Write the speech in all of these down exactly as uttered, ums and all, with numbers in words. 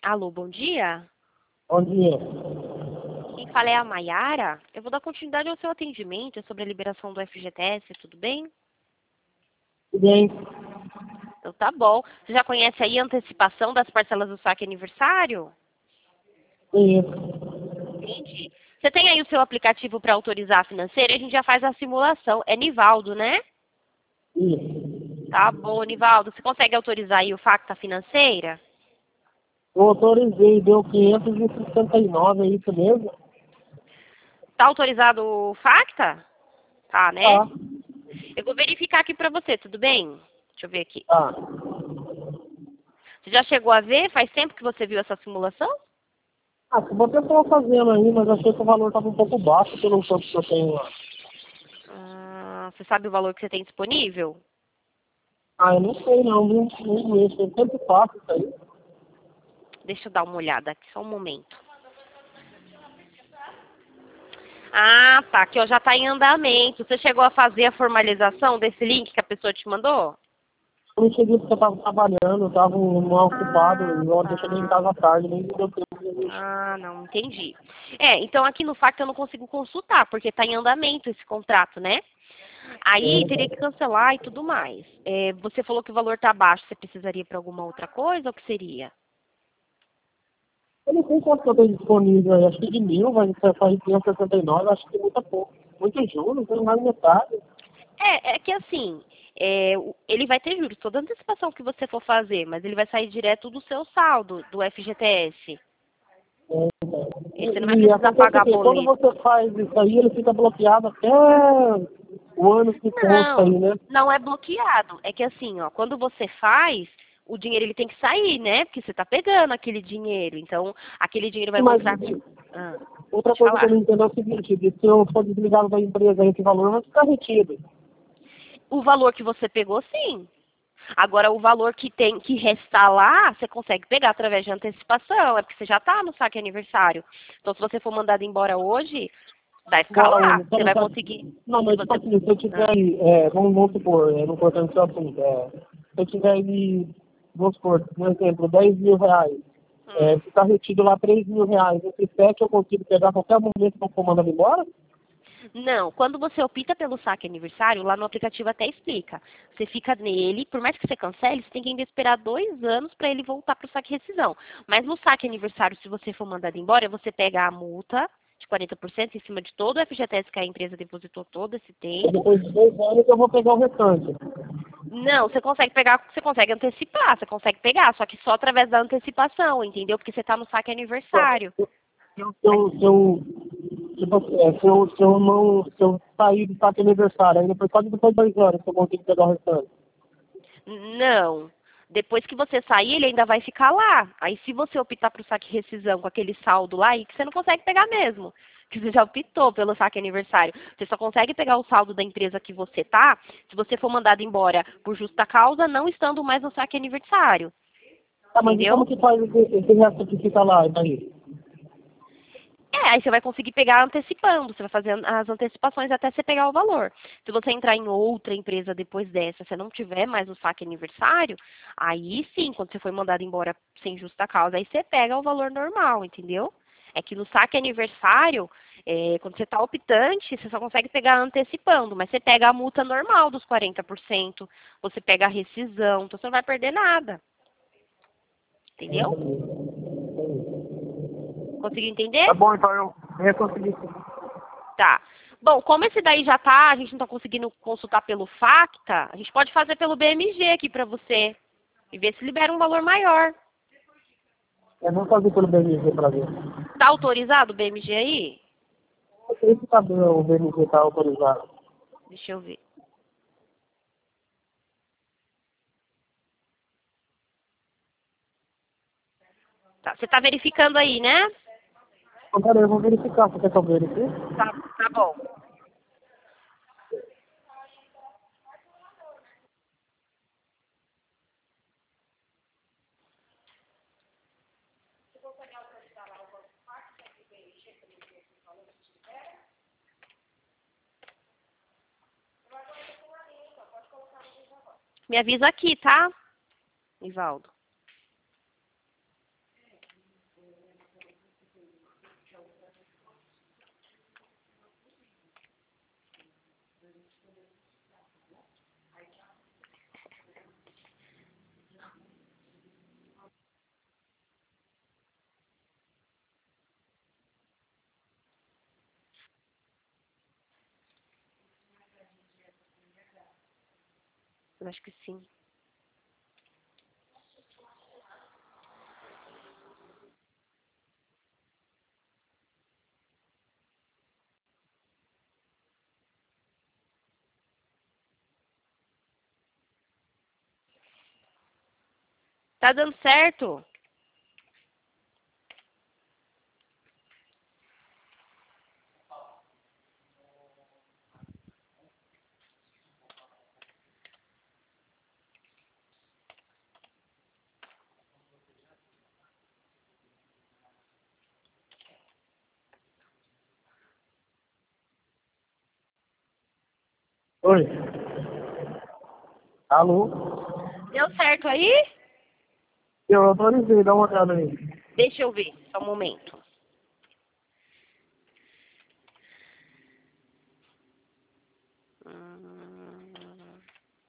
Alô, bom dia. Bom dia. Quem fala é a Maiara. Eu vou dar continuidade ao seu atendimento sobre a liberação do F G T S, tudo bem? Tudo bem? Então tá bom. Você já conhece aí a antecipação das parcelas do saque aniversário? Isso. Entendi. Você tem aí o seu aplicativo para autorizar a financeira? A gente já faz a simulação. É Nivaldo, né? Isso. Tá bom, Nivaldo. Você consegue autorizar aí o Facta Financeira? Eu autorizei, deu quinhentos e sessenta e nove, é isso mesmo? Tá autorizado o Facta? Tá, né? Tá. Eu vou verificar aqui para você, tudo bem? Deixa eu ver aqui. Tá. Você já chegou a ver? Faz tempo que você viu essa simulação? Ah, se você estava fazendo aí, mas achei que o valor estava um pouco baixo pelo tanto que eu tenho lá. Ah, você sabe o valor que você tem disponível? Ah, eu não sei não, viu? Nem isso, eu sempre faço isso aí. Deixa eu dar uma olhada aqui, só um momento. Ah, tá, aqui ó, já está em andamento. Você chegou a fazer a formalização desse link que a pessoa te mandou? Eu não cheguei porque eu estava trabalhando, eu estava mal ocupado, Ah, e ontem eu cheguei em tá. casa tarde, nem deu tempo de mexer. Ah, não, entendi. É, então aqui no Facta eu não consigo consultar, porque está em andamento esse contrato, né? Aí teria que cancelar e tudo mais. É, você falou que o valor está baixo, você precisaria para alguma outra coisa ou o que seria? Eu não sei quanto que eu tenho disponível aí, acho que de mil, vai ser faz quinhentos e sessenta e nove, acho que é muito pouco. Muito juros, não tem mais metade. É, é que assim, é, o- ele vai ter juros, toda antecipação que você for fazer, mas ele vai sair direto do seu saldo, do F G T S. E você não vai E, e precisar acontece o pagar quê? Quando boleto. você faz isso aí, ele fica bloqueado até o ano que consta Não, aí, né? não é bloqueado. É que assim, ó, quando você faz, o dinheiro ele tem que sair, né? Porque você tá pegando aquele dinheiro. Então, aquele dinheiro vai Mas mostrar. Ah, outra pode coisa que eu falar. não entendo é o seguinte, de se eu for desligado da empresa, esse valor vai ficar retido. O valor que você pegou, sim. Agora, o valor que tem que restar lá, você consegue pegar através de antecipação. É porque você já está no saque aniversário. Então, se você for mandado embora hoje, vai ficar Bora lá. hoje, só Você não vai sabe. conseguir. Não, Se mas tipo você. assim, se eu tiver Ah. aí, é, vamos, vamos supor, é, não cortando seu assunto, é, se eu tiver aí, vamos supor, por exemplo, dez mil reais, é, Hum. ficar retido lá três mil reais, esse sete eu consigo pegar a qualquer momento que eu for mandando embora? Não, quando você opta pelo saque aniversário, lá no aplicativo até explica. Você fica nele, por mais que você cancele, você tem que ainda esperar dois anos para ele voltar para o saque rescisão. Mas no saque aniversário, se você for mandado embora, você pega a multa de quarenta por cento em cima de todo o F G T S que a empresa depositou todo esse E tempo. depois de dois anos eu vou pegar o restante. Não, você consegue pegar, você consegue antecipar, você consegue pegar, só que só através da antecipação, entendeu? Porque você está no saque aniversário. Se eu, se eu, se eu, tipo assim, é, se eu, se eu não, se eu sair do saque aniversário, aí depois, só depois de dois anos que eu consigo pegar o restante. Não. Depois que você sair, ele ainda vai ficar lá. Aí se você optar para o saque rescisão com aquele saldo lá, aí que você não consegue pegar mesmo. Que você já optou pelo saque aniversário. Você só consegue pegar o saldo da empresa que você tá se você for mandado embora por justa causa, não estando mais no saque aniversário. Tá, mas e como Entendeu? que faz esse, esse resto que fica lá, daí? É, aí você vai conseguir pegar antecipando, você vai fazer as antecipações até você pegar o valor. Se você entrar em outra empresa depois dessa, se não tiver mais o saque aniversário, aí sim, quando você for mandado embora sem justa causa, aí você pega o valor normal, entendeu? É que no saque aniversário, é, quando você está optante, você só consegue pegar antecipando, mas você pega a multa normal dos quarenta por cento, você pega a rescisão, então você não vai perder nada, entendeu? Conseguiu entender? Tá bom, então eu, eu consegui. Tá. Bom, como esse daí já tá, a gente não tá conseguindo consultar pelo Facta, a gente pode fazer pelo B M G aqui pra você e ver se libera um valor maior. Eu vou fazer pelo B M G pra ver. Tá autorizado o B M G aí? Eu sei se tá bem, o B M G tá autorizado. Deixa eu ver. Tá, você tá verificando aí, né? Então, peraí, eu vou verificar. Você quer que eu verifique? Tá, tá bom. Me avisa aqui, tá, Ivaldo? Eu acho que sim. Tá dando certo? Oi. Alô? Deu certo aí? Eu autorizei, dá uma olhada aí. Deixa eu ver, só um momento. Hum.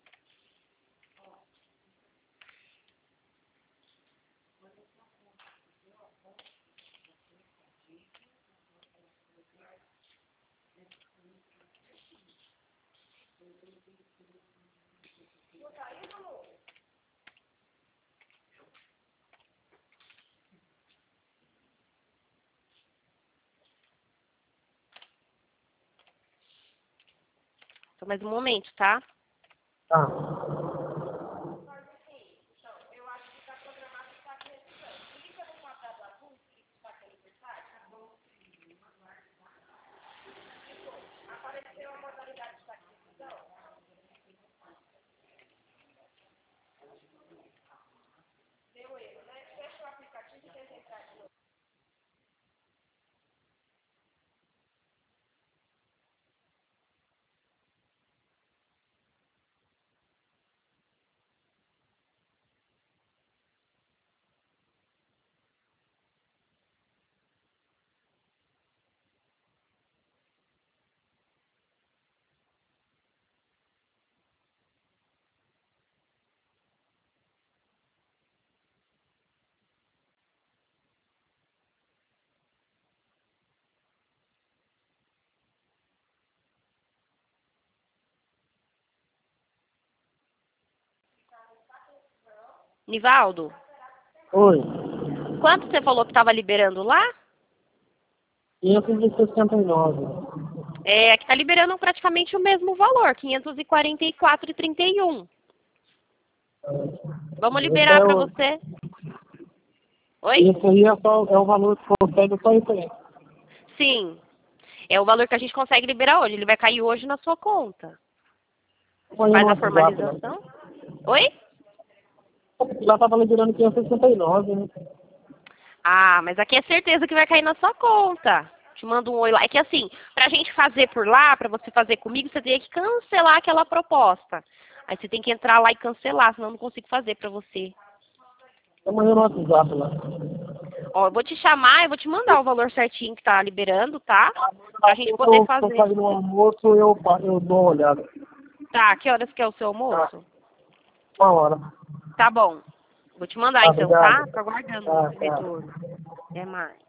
Só mais um momento, tá? Tá. Nivaldo, Oi. quanto você falou que estava liberando lá? quinhentos e sessenta e nove. É, aqui tá liberando praticamente o mesmo valor, quinhentos e quarenta e quatro e trinta e um. Vamos Esse é liberar para o, você. Oi? esse aí é, só, é o valor que consegue só isso aí. Sim. É o valor que a gente consegue liberar hoje. Ele vai cair hoje na sua conta. Você Amanhã no faz a WhatsApp, né? formalização? Oi? Já estava liberando quinhentos e sessenta e nove, né? Ah, mas aqui é certeza que vai cair na sua conta. Te mando um oi lá. É que assim, pra gente fazer por lá, pra você fazer comigo, você tem que cancelar aquela proposta. Aí você tem que entrar lá e cancelar, senão eu não consigo fazer pra você. Amanhã no WhatsApp lá. Ó, eu vou te chamar, eu vou te mandar o valor certinho que tá liberando, tá? Pra gente Assim que poder eu tô fazer. saindo no almoço, eu, pa- eu dou uma olhada. Tá, que horas que é o seu Tá. almoço? Uma hora. Tá bom. Vou te mandar Tá, então, obrigado. tá? Tô aguardando Tá, o tá. retorno. Até mais.